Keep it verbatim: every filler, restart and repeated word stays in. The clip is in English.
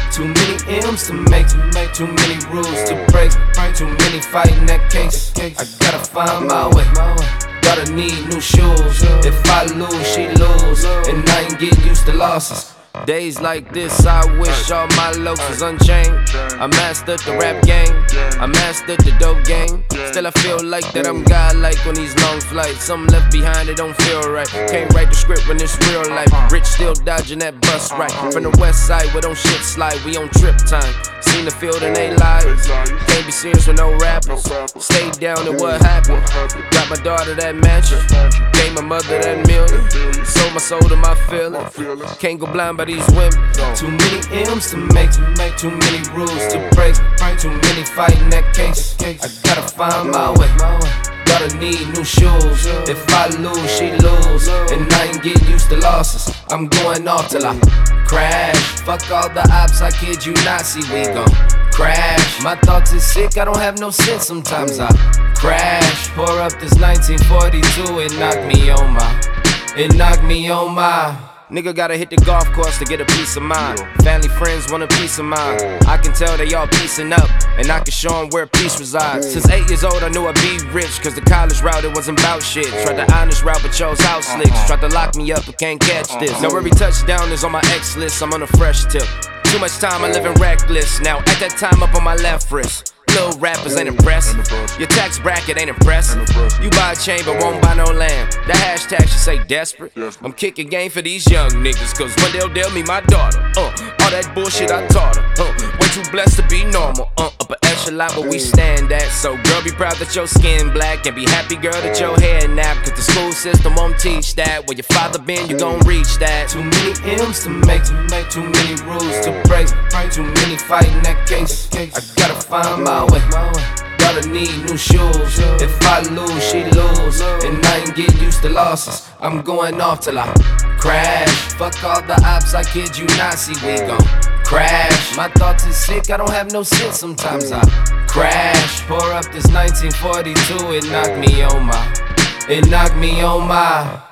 Too many M's to make, too many rules to break, too many fighting that case. I gotta find my way, gotta need new shoes. If I lose, she lose, and I ain't getting used to losses. Days like this, I wish all my looks was unchained. I mastered the rap game, I mastered the dope game. Still I feel like that I'm godlike on these long flights. Something left behind, it don't feel right. Can't write the script when it's real life. Rich still dodging that bus right. From the west side where don't shit slide, we on trip time. Seen the field and they lies. Can't be serious with no rappers. Stay down and what happened. Got my daughter that mansion, gave my mother that million. Sold my soul to my feelings. Can't go blind by these women. Too many M's to make, too many rules to break, too many fighting that case. I gotta find my way, gotta need new shoes. If I lose, she lose, and I ain't getting used to losses. I'm going off till I crash. Fuck all the ops, I kid you not, see we gon' crash. My thoughts is sick, I don't have no sense, sometimes I crash. Pour up this nineteen forty-two, it knocked me on my, it knocked me on my. Nigga gotta hit the golf course to get a peace of mind. Family, friends want a peace of mind. I can tell they all piecing up, and I can show them where peace resides. Since eight years old I knew I'd be rich, cause the college route it wasn't about shit. Tried the honest route but chose house slicks. Tried to lock me up but can't catch this. Now every touchdown is on my X list, I'm on a fresh tip. Too much time I living reckless. Now at that time up on my left wrist. Little rappers ain't impressed. Your tax bracket ain't impressive. You buy a chain but won't buy no land. The hashtag should say desperate. I'm kicking game for these young niggas, cause one day they'll me my daughter. Uh, all that bullshit I taught her. Uh, way too blessed to be normal. Uh, upper echelon where we stand at. So girl, be proud that your skin black, and be happy, girl, that your hair nap. Cause the school system won't teach that. Where your father been, you gon' reach that. Too many M's to make, too many rules to break, too many fighting that case. I gotta find my way, gotta need new shoes. If I lose, she lose, and I ain't get used to losses. I'm going off till I crash. Fuck all the ops, I kid you not, see we gon' crash. My thoughts is sick, I don't have no sense, sometimes I crash. Pour up this nineteen forty-two, it knocked me on my, it knocked me on my